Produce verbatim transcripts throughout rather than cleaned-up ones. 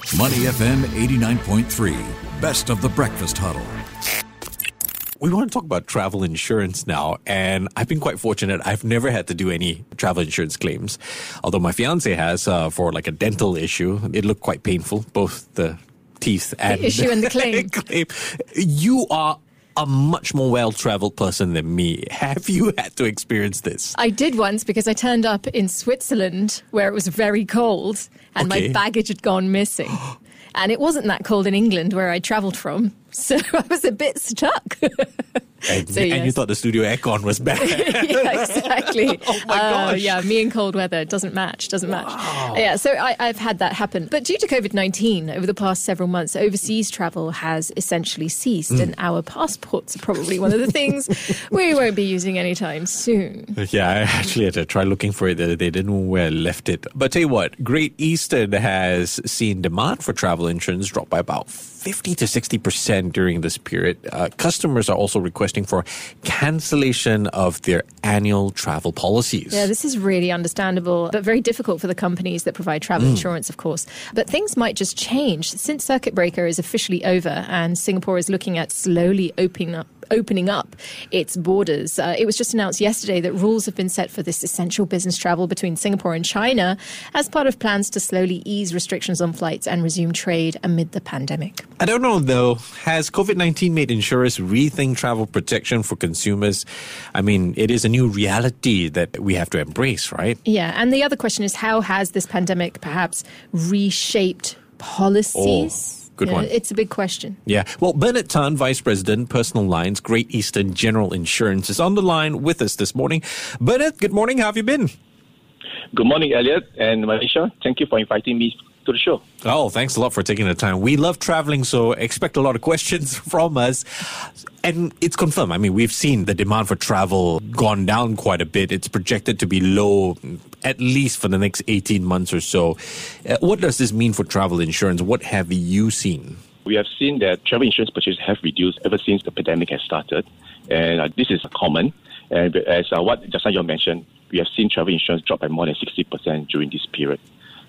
Money F M eighty-nine point three, best of the breakfast huddle. We want to talk about travel insurance now, and I've been quite fortunate. I've never had to do any travel insurance claims, although my fiance has uh, for like a dental issue. It looked quite painful, both the teeth and the issue and the claim. claim. You are a much more well-traveled person than me. Have you had to experience this? I did once because I turned up in Switzerland where it was very cold and Okay. my baggage had gone missing. And it wasn't that cold in England where I travelled from. So I was a bit stuck. And, So, and yes. you thought the studio aircon was bad. Yeah, exactly. Oh my Uh, gosh. yeah, me and cold weather doesn't match, doesn't match. Yeah, so I, I've had that happen. But due to COVID nineteen, over the past several months, overseas travel has essentially ceased, Mm. and our passports are probably one of the things we won't be using anytime soon. Yeah, I actually had to try looking for it the other day. Didn't know where I left it. But tell you what, Great Eastern has seen demand for travel insurance drop by about fifty to sixty percent during this period. Uh, customers are also requesting for cancellation of their annual travel policies. Yeah, this is really understandable, but very difficult for the companies that provide travel insurance, of course. But things might just change. Since Circuit Breaker is officially over and Singapore is looking at slowly opening up opening up its borders. Uh, it was just announced yesterday that rules have been set for this essential business travel between Singapore and China as part of plans to slowly ease restrictions on flights and resume trade amid the pandemic. I don't know, though. Has COVID nineteen made insurers rethink travel protection for consumers? I mean, it is a new reality that we have to embrace, right? Yeah, and the other question is, how has this pandemic perhaps reshaped policies? Oh, good You know, one. It's a big question. Yeah. Well, Bernard Tan, Vice President, Personal Lines, Great Eastern General Insurance, is on the line with us this morning. Bernard, good morning. How have you been? Good morning, Elliot and Malaysia. Thank you for inviting me to the show. Oh, thanks a lot for taking the time. We love traveling, so expect a lot of questions from us. And it's confirmed. I mean, we've seen the demand for travel gone down quite a bit. It's projected to be low at least for the next eighteen months or so. Uh, what does this mean for travel insurance? What have you seen? We have seen that travel insurance purchases have reduced ever since the pandemic has started. And uh, this is common. And as uh, what just now you mentioned, we have seen travel insurance drop by more than sixty percent during this period.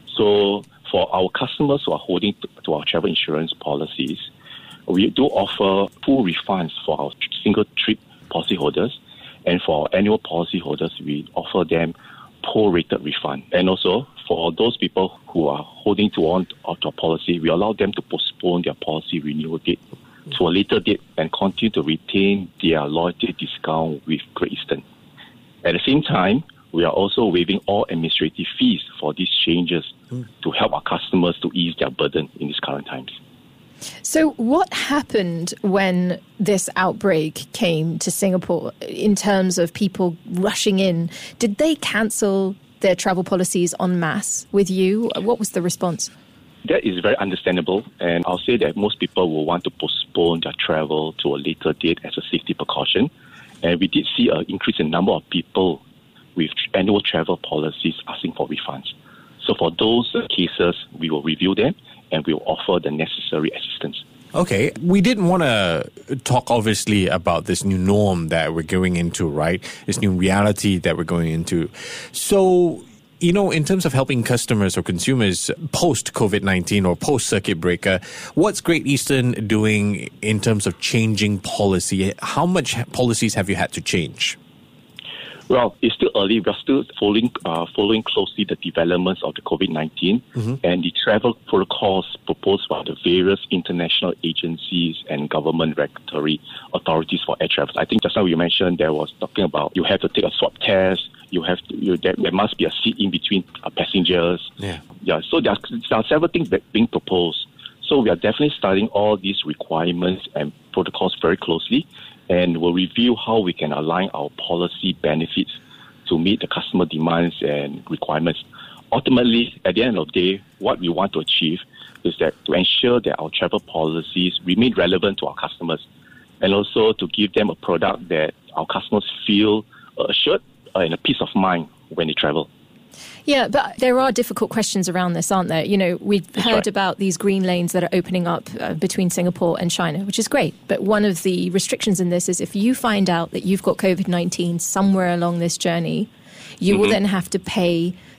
So for our customers who are holding to, to our travel insurance policies, we do offer full refunds for our single trip policyholders. And for our annual policyholders, we offer them prorated refund. And also for those people who are holding to on to our policy, we allow them to postpone their policy renewal date to a later date and continue to retain their loyalty discount with Great Eastern. At the same time, we are also waiving all administrative fees for these changes mm. to help our customers to ease their burden in these current times. So what happened when this outbreak came to Singapore in terms of people rushing in? Did they cancel their travel policies en masse with you? What was the response? That is very understandable, and I'll say that most people will want to postpone their travel to a later date as a safety precaution. And we did see an increase in number of people with annual travel policies asking for refunds. So for those cases, we will review them and we will offer the necessary assistance. Okay, we didn't want to talk obviously about this new norm that we're going into, right? This new reality that we're going into. So, you know, in terms of helping customers or consumers post-COVID nineteen or post-circuit breaker, what's Great Eastern doing in terms of changing policy? How much policies have you had to change? Well, it's still early. We're still following uh, following closely the developments of the COVID nineteen mm-hmm. and the travel protocols proposed by the various international agencies and government regulatory authorities for air travel. I think just now you mentioned there was talking about you have to take a swab test. You have to, you, there, there must be a seat in between uh, passengers. Yeah. Yeah. So there are, there are several things that being proposed. So we are definitely studying all these requirements and protocols very closely, and we'll review how we can align our policy benefits to meet the customer demands and requirements. Ultimately, at the end of the day, what we want to achieve is that to ensure that our travel policies remain relevant to our customers, and also to give them a product that our customers feel assured and a peace of mind when they travel. Yeah, but there are difficult questions around this, aren't there? You know, we've That's heard right. about these green lanes that are opening up uh, between Singapore and China, which is great. But one of the restrictions in this is if you find out that you've got COVID nineteen somewhere along this journey, you mm-hmm. will then have to pay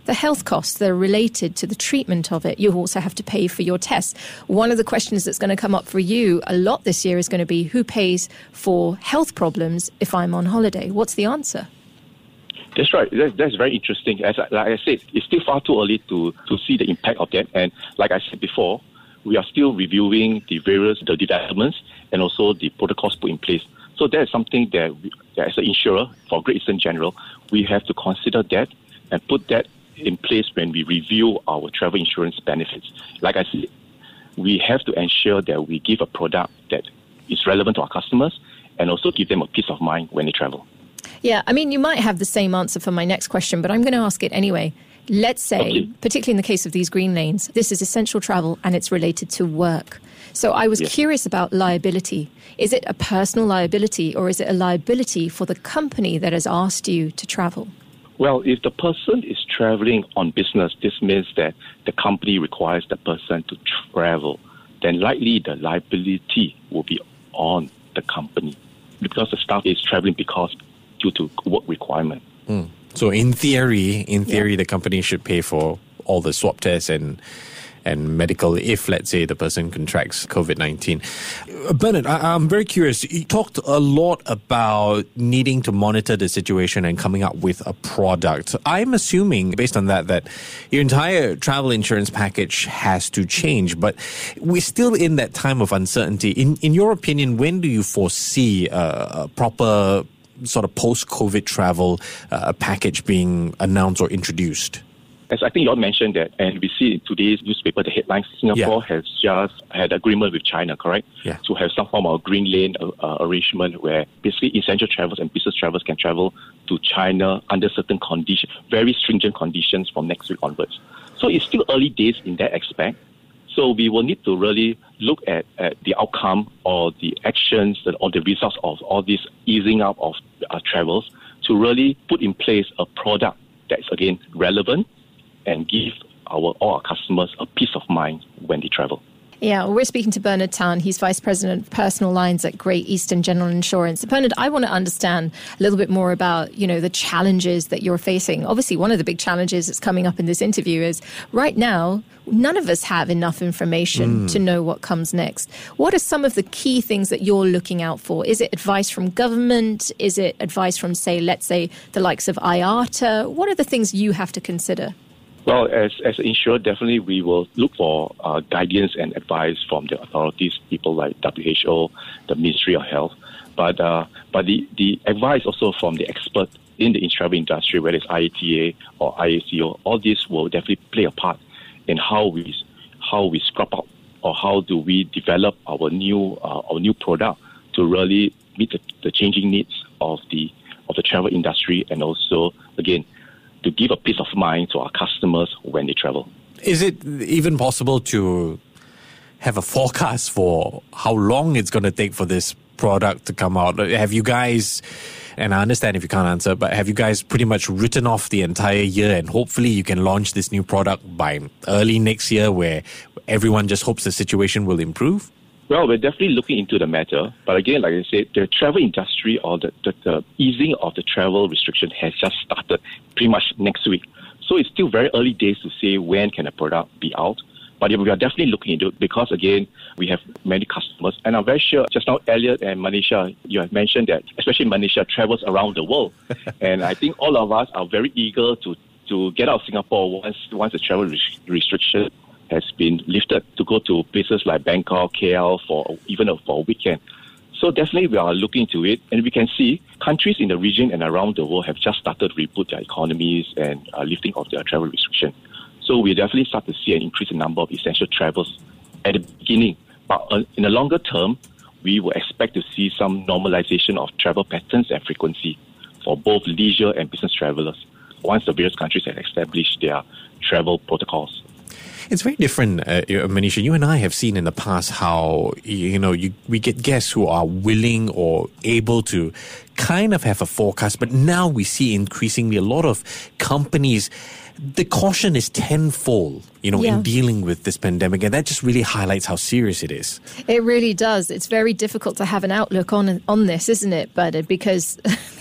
the health costs that are related to the treatment of it. You also have to pay for your tests. One of the questions that's going to come up for you a lot this year is going to be, who pays for health problems if I'm on holiday? What's the answer? That's right. That's, that's very interesting. As I, like I said, it's still far too early to, to see the impact of that. And like I said before, we are still reviewing the various the developments and also the protocols put in place. So that is something that, we, that as an insurer for Great Eastern General, we have to consider that and put that in place when we review our travel insurance benefits. Like I said, we have to ensure that we give a product that is relevant to our customers and also give them a peace of mind when they travel. Yeah, I mean, you might have the same answer for my next question, but I'm going to ask it anyway. Let's say, okay. particularly in the case of these green lanes, this is essential travel and it's related to work. So I was yes. curious about liability. Is it a personal liability or is it a liability for the company that has asked you to travel? Well, if the person is traveling on business, this means that the company requires the person to travel. Then likely the liability will be on the company because the staff is traveling because due to work requirement. Mm. So in theory, in theory, yeah. the company should pay for all the swab tests and and medical if, let's say, the person contracts COVID nineteen. Bernard, I, I'm very curious. You talked a lot about needing to monitor the situation and coming up with a product. I'm assuming, based on that, that your entire travel insurance package has to change, but we're still in that time of uncertainty. In, in your opinion, when do you foresee a, a proper sort of post-COVID travel uh, package being announced or introduced? As I think you all mentioned that, and we see in today's newspaper, the headlines, Singapore yeah. has just had agreement with China, correct? Yeah. To have some form of green lane uh, arrangement where basically essential travels and business travels can travel to China under certain conditions, very stringent conditions from next week onwards. So it's still early days in that aspect. So we will need to really look at, at the outcome or the actions or the results of all this easing up of uh, travels to really put in place a product that's, again, relevant and give our all our customers a peace of mind when they travel. Yeah, well, we're speaking to Bernard Tan. He's Vice President of Personal Lines at Great Eastern General Insurance. Bernard, I want to understand a little bit more about, you know, the challenges that you're facing. Obviously, one of the big challenges that's coming up in this interview is right now, none of us have enough information mm. to know what comes next. What are some of the key things that you're looking out for? Is it advice from government? Is it advice from, say, let's say, the likes of I A T A? What are the things you have to consider? Well, as as an insurer, definitely we will look for uh, guidance and advice from the authorities, people like W H O, the Ministry of Health. But uh, but the, the advice also from the experts in the travel industry, whether it's I A T A or I A C O, all this will definitely play a part in how we how we scrap out or how do we develop our new uh, our new product to really meet the, the changing needs of the of the travel industry and also again, to give a peace of mind to our customers when they travel. Is it even possible to have a forecast for how long it's going to take for this product to come out? Have you guys, and I understand if you can't answer, but have you guys pretty much written off the entire year and hopefully you can launch this new product by early next year where everyone just hopes the situation will improve? Well, we're definitely looking into the matter. But again, like I said, the travel industry or the, the, the easing of the travel restriction has just started pretty much next week. So it's still very early days to say when can a product be out. But we are definitely looking into it because, again, we have many customers. And I'm very sure just now, Elliot and Manisha, you have mentioned that, especially Manisha travels around the world. And I think all of us are very eager to, to get out of Singapore once, once the travel res- restriction has been lifted to go to places like Bangkok, K L for even for a weekend. So definitely we are looking into it, and we can see countries in the region and around the world have just started to reboot their economies and uh, lifting of their travel restriction. So we definitely start to see an increase in number of essential travels at the beginning. But uh, in the longer term, we will expect to see some normalization of travel patterns and frequency for both leisure and business travelers once the various countries have established their travel protocols. It's very different, uh, Manisha. You and I have seen in the past how, you know, you, we get guests who are willing or able to kind of have a forecast, but now we see increasingly a lot of companies, the caution is tenfold, you know, yeah. in dealing with this pandemic. And that just really highlights how serious it is. It really does. It's very difficult to have an outlook on on this, isn't it, Bernard? Because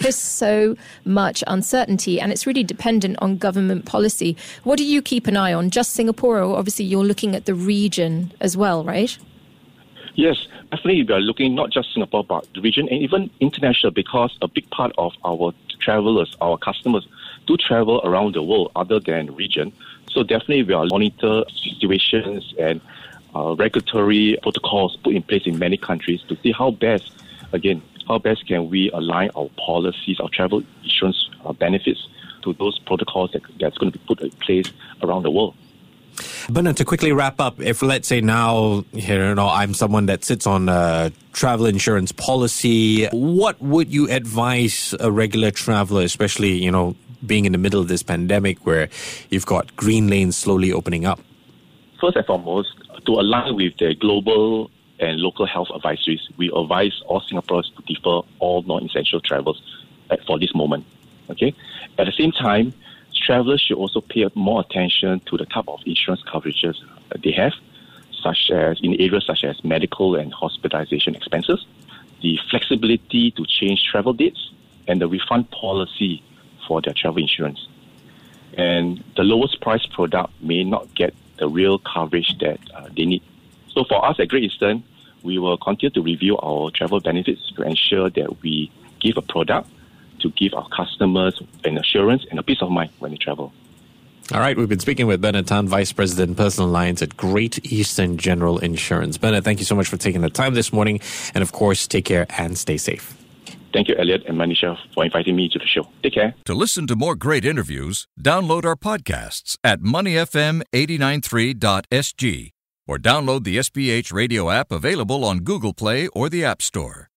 is so much uncertainty, and it's really dependent on government policy. What do you keep an eye on? Just Singapore, or obviously you're looking at the region as well, right? Yes, definitely we are looking not just Singapore, but the region and even international, because a big part of our travelers, our customers, do travel around the world other than region. So definitely we are monitor situations and uh, regulatory protocols put in place in many countries to see how best, again, how best can we align our policies, our travel insurance uh, benefits to those protocols that, that's going to be put in place around the world. Bernard, to quickly wrap up, if let's say now, you know, I'm someone that sits on a travel insurance policy, what would you advise a regular traveler, especially, you know, being in the middle of this pandemic where you've got green lanes slowly opening up? First and foremost, to align with the global and local health advisories, we advise all Singaporeans to defer all non-essential travels for this moment. Okay. At the same time, travelers should also pay more attention to the type of insurance coverages they have, such as in areas such as medical and hospitalization expenses, the flexibility to change travel dates, and the refund policy for their travel insurance. And the lowest price product may not get the real coverage that uh, they need. So for us at Great Eastern, we will continue to review our travel benefits to ensure that we give a product to give our customers an assurance and a peace of mind when they travel. All right, we've been speaking with Bernard Tan, Vice President, Personal Lines at Great Eastern General Insurance. Bernard, thank you so much for taking the time this morning. And of course, take care and stay safe. Thank you, Elliot and Manisha, for inviting me to the show. Take care. To listen to more great interviews, download our podcasts at money f m eight nine three dot s g or download the S B H radio app available on Google Play or the App Store.